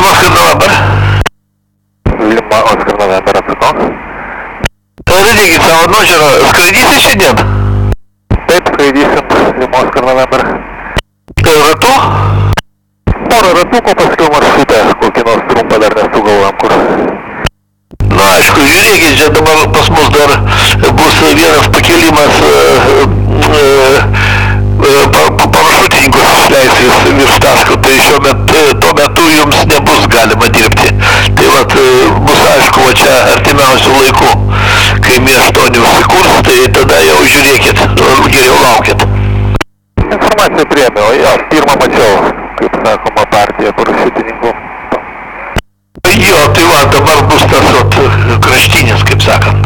Oskar November. Lima Oskar November atsakau. Radėkit savo nuožiūrą, skraidysi šiandien? Taip, skraidysim Lima Oskar November. Ratu? Porą ratukų, paskiau maršrutę, kokį nors trumpą dar nesugalvojam kur. Na, aišku, žiūrėkit, čia dabar pas mus dar bus vienas pakelimas parašutininkus išleis virš taško, tai tuo metu jums nebus galima dirbti. Tai vat bus aišku, va čia artimiausių laikų, kai miesto neužsikurs, tai tada jau žiūrėkit, geriau laukit. Informaciją priėmiau, jo, pirmą mačiau, kaip sakoma, partija parašutininkų. Jo, tai va, dabar bus tas kraštinis, kaip sakant.